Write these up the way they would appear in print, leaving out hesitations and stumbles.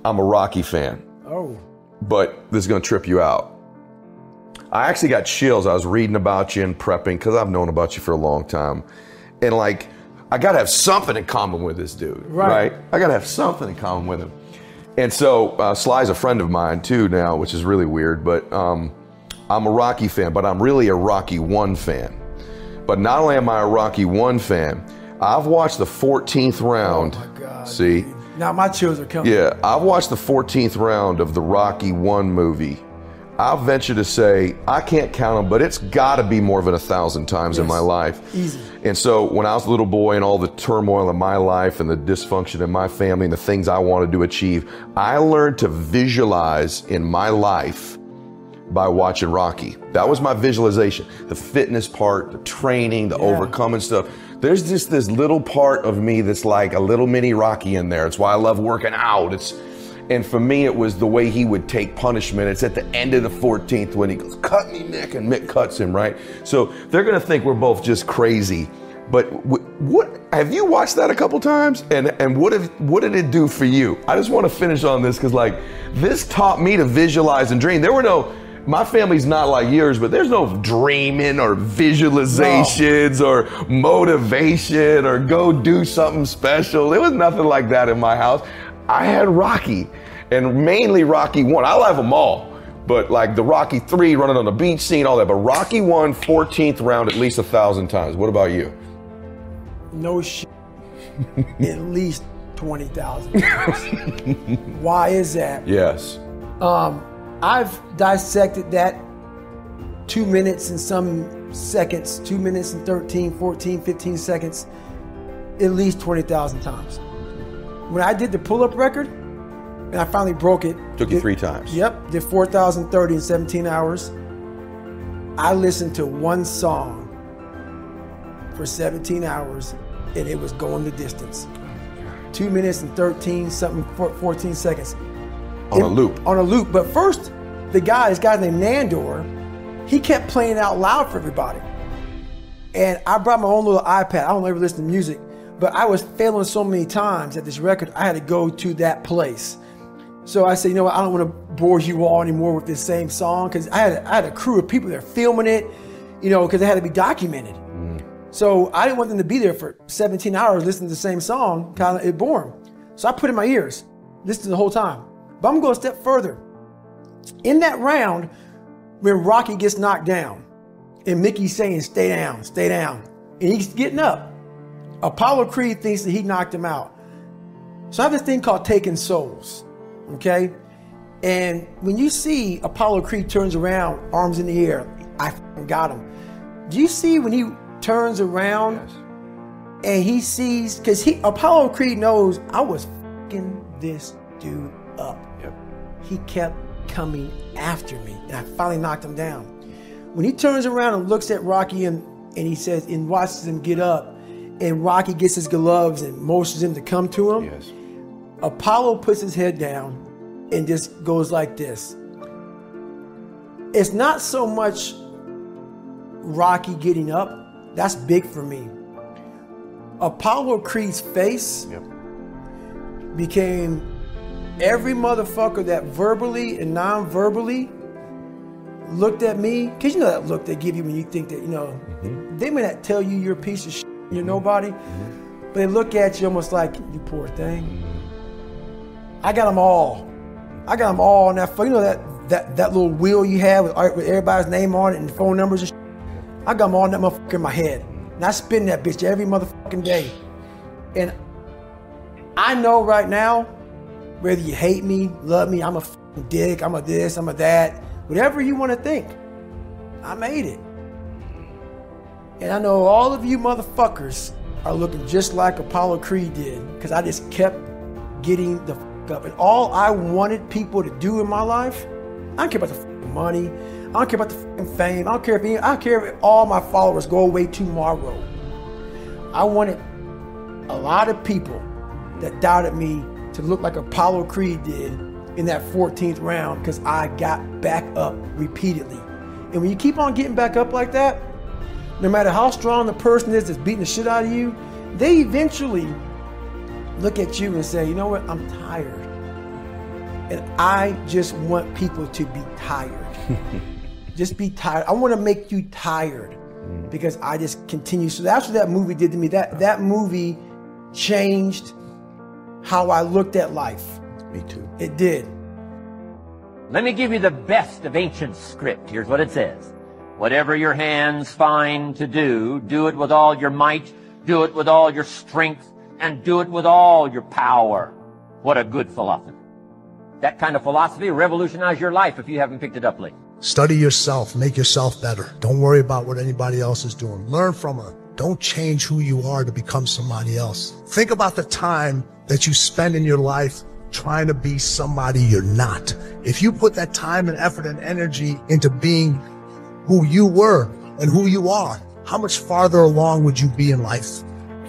I'm a Rocky fan. Oh. But this is going to trip you out. I actually got chills. I was reading about you and prepping because I've known about you for a long time. And like, I got to have something in common with this dude, right? I got to have something in common with him. And so Sly's a friend of mine too now, which is really weird, but I'm a Rocky fan, but I'm really a Rocky 1 fan. But not only am I a Rocky 1 fan, I've watched the 14th round. Oh my God. See? Dude. Now my chills are coming. Yeah, I've watched the 14th round of the Rocky 1 movie. I'll venture to say, I can't count them, but it's got to be more than 1,000 times in my life. Easy. And so when I was a little boy and all the turmoil in my life and the dysfunction in my family and the things I wanted to achieve, I learned to visualize in my life by watching Rocky. That was my visualization. The fitness part, the training, the overcoming stuff. There's just this little part of me that's like a little mini Rocky in there. It's why I love working out. And for me, it was the way he would take punishment. It's at the end of the 14th when he goes, cut me, Nick, and Mick cuts him, right? So they're gonna think we're both just crazy. But what have you watched that a couple times? And what did it do for you? I just want to finish on this because like this taught me to visualize and dream. My family's not like yours, but there's no dreaming or visualizations or motivation or go do something special. There was nothing like that in my house. I had Rocky, and mainly Rocky 1. I love them all, but like the Rocky 3 running on the beach scene, all that. But Rocky 1, 14th round at least 1,000 times. What about you? No shit. At least 20,000 times. Why is that? Yes. I've dissected that 2 minutes and some seconds, 2 minutes and 13, 14, 15 seconds, at least 20,000 times. When I did the pull-up record, and I finally broke it. Took you 3 times. Yep, did 4,030 in 17 hours. I listened to one song for 17 hours, and it was going the distance. 2 minutes and 13, something, 14 seconds. On a loop. On a loop. But first, this guy named Nandor, he kept playing out loud for everybody. And I brought my own little iPad. I don't ever listen to music, but I was failing so many times at this record, I had to go to that place. So I said, you know what, I don't want to bore you all anymore with this same song, because I had a crew of people there filming it, because it had to be documented. So I didn't want them to be there for 17 hours listening to the same song, kind of it bore them. So I put it in my ears, listened the whole time. But I'm going to go a step further. In that round, when Rocky gets knocked down, and Mickey's saying, stay down, and he's getting up, Apollo Creed thinks that he knocked him out. So I have this thing called Taking Souls, okay? And when you see Apollo Creed turns around, arms in the air, I got him. Do you see when he turns around and he sees, because Apollo Creed knows I was fucking this dude up. Yep. He kept coming after me, and I finally knocked him down. When he turns around and looks at Rocky and he says, and watches him get up, and Rocky gets his gloves and motions him to come to him, Yes. Apollo puts his head down and just goes like this. It's not so much Rocky getting up, that's big for me. Apollo Creed's face became every motherfucker that verbally and non-verbally looked at me, because you know that look they give you when you think that, they may not tell you you're a piece of shit, you're nobody, but they look at you almost like, you poor thing. I got them all. I got them all on that, that little wheel you have with everybody's name on it and phone numbers and shit. I got them all in that motherfucker in my head. And I spin that bitch every motherfucking day. And I know right now, whether you hate me, love me, I'm a fucking dick, I'm a this, I'm a that, whatever you want to think, I made it. And I know all of you motherfuckers are looking just like Apollo Creed did, because I just kept getting the fuck up. And all I wanted people to do in my life, I don't care about the fucking money, I don't care about the fucking fame, I don't care if all my followers go away tomorrow. I wanted a lot of people that doubted me to look like Apollo Creed did in that 14th round, because I got back up repeatedly. And when you keep on getting back up like that, no matter how strong the person is that's beating the shit out of you, they eventually look at you and say, you know what, I'm tired. And I just want people to be tired. Just be tired. I want to make you tired because I just continue. So that's what that movie did to me. That movie changed how I looked at life. Me too. It did. Let me give you the best of ancient script. Here's what it says. Whatever your hands find to do, do it with all your might, do it with all your strength, and do it with all your power. What a good philosophy. That kind of philosophy will revolutionize your life if you haven't picked it up lately. Study yourself. Make yourself better. Don't worry about what anybody else is doing. Learn from her. Don't change who you are to become somebody else. Think about the time that you spend in your life trying to be somebody you're not. If you put that time and effort and energy into being who you were and who you are, how much farther along would you be in life?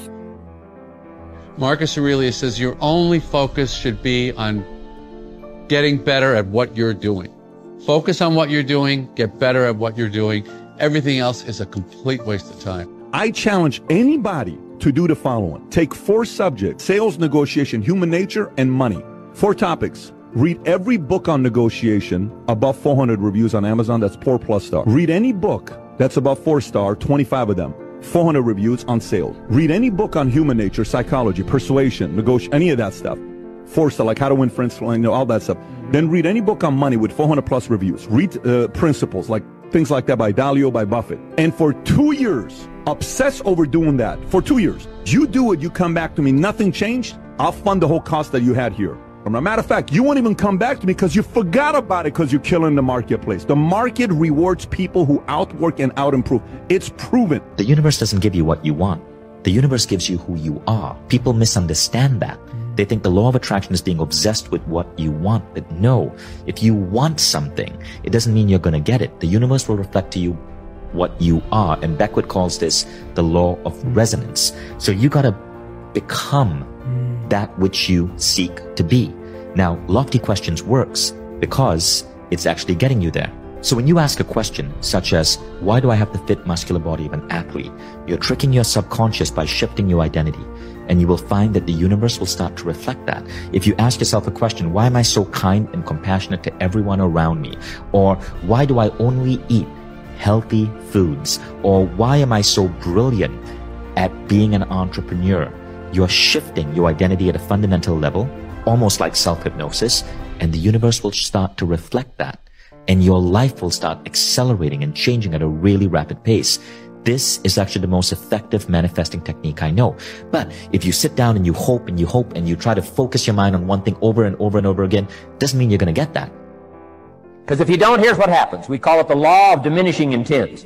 Marcus Aurelius says your only focus should be on getting better at what you're doing. Focus on what you're doing, get better at what you're doing. Everything else is a complete waste of time. I challenge anybody to do the following. Take 4 subjects: sales, negotiation, human nature, and money. 4 topics. Read every book on negotiation, above 400 reviews on Amazon, that's 4+ star. Read any book that's above 4-star, 25 of them, 400 reviews on sales. Read any book on human nature, psychology, persuasion, negotiation, any of that stuff. 4-star, like how to win friends, all that stuff. Then read any book on money with 400+ reviews. Read principles, like things like that by Dalio, by Buffett. And for 2 years, obsess over doing that. For 2 years. You do it, you come back to me, nothing changed, I'll fund the whole cost that you had here. As a matter of fact, you won't even come back to me because you forgot about it because you're killing the marketplace. The market rewards people who outwork and out-improve. It's proven. The universe doesn't give you what you want. The universe gives you who you are. People misunderstand that. They think the law of attraction is being obsessed with what you want. But no, if you want something, it doesn't mean you're going to get it. The universe will reflect to you what you are. And Beckwith calls this the law of resonance. So you got to become that which you seek to be. Now, Lofty Questions works because it's actually getting you there. So when you ask a question such as, why do I have the fit muscular body of an athlete? You're tricking your subconscious by shifting your identity. And you will find that the universe will start to reflect that. If you ask yourself a question, why am I so kind and compassionate to everyone around me? Or why do I only eat healthy foods? Or why am I so brilliant at being an entrepreneur? You're shifting your identity at a fundamental level, almost like self-hypnosis, and the universe will start to reflect that. And your life will start accelerating and changing at a really rapid pace. This is actually the most effective manifesting technique I know. But if you sit down and you hope and you hope and you try to focus your mind on one thing over and over and over again, doesn't mean you're going to get that. Because if you don't, here's what happens. We call it the law of diminishing intent.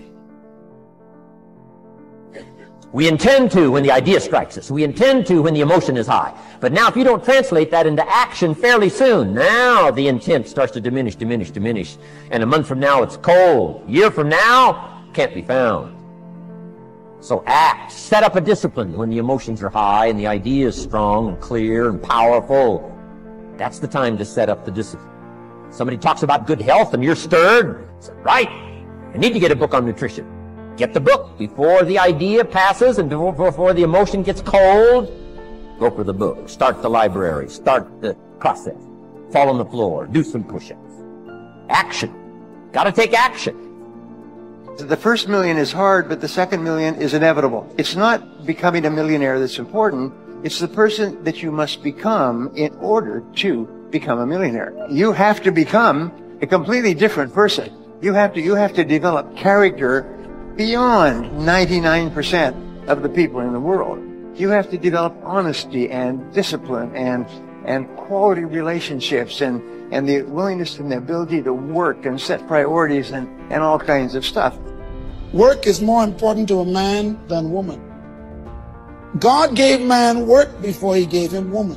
We intend to when the idea strikes us. We intend to when the emotion is high. But now if you don't translate that into action fairly soon, now the intent starts to diminish. And a month from now it's cold. A year from now, can't be found. So act. Set up a discipline when the emotions are high and the idea is strong and clear and powerful. That's the time to set up the discipline. Somebody talks about good health and you're stirred. Say, right, I need to get a book on nutrition. Get the book before the idea passes and before the emotion gets cold. Go for the book. Start the library. Start the process. Fall on the floor. Do some push-ups. Action. Got to take action. The first million is hard, but the second million is inevitable. It's not becoming a millionaire that's important. It's the person that you must become in order to become a millionaire. You have to become a completely different person. You have to develop character beyond 99% of the people in the world. You have to develop honesty and discipline and quality relationships and the willingness and the ability to work and set priorities and all kinds of stuff. Work is more important to a man than woman. God gave man work before he gave him woman.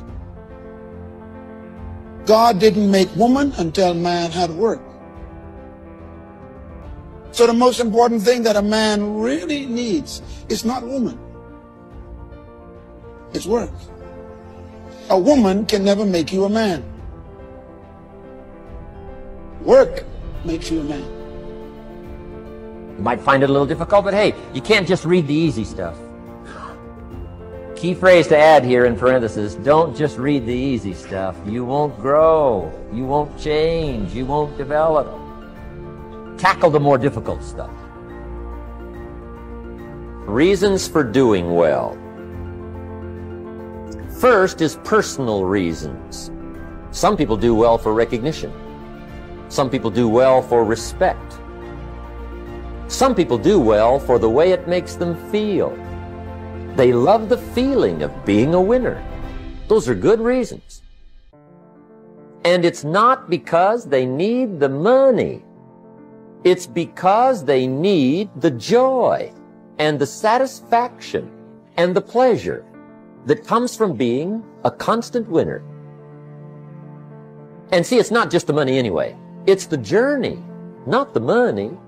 God didn't make woman until man had work. So the most important thing that a man really needs is not woman. It's work. A woman can never make you a man. Work makes you a man. You might find it a little difficult, but hey, you can't just read the easy stuff. Key phrase to add here in parentheses, don't just read the easy stuff. You won't grow. You won't change. You won't develop. Tackle the more difficult stuff. Reasons for doing well. First is personal reasons. Some people do well for recognition. Some people do well for respect. Some people do well for the way it makes them feel. They love the feeling of being a winner. Those are good reasons. And it's not because they need the money. It's because they need the joy and the satisfaction and the pleasure that comes from being a constant winner. And see, it's not just the money anyway. It's the journey, not the money.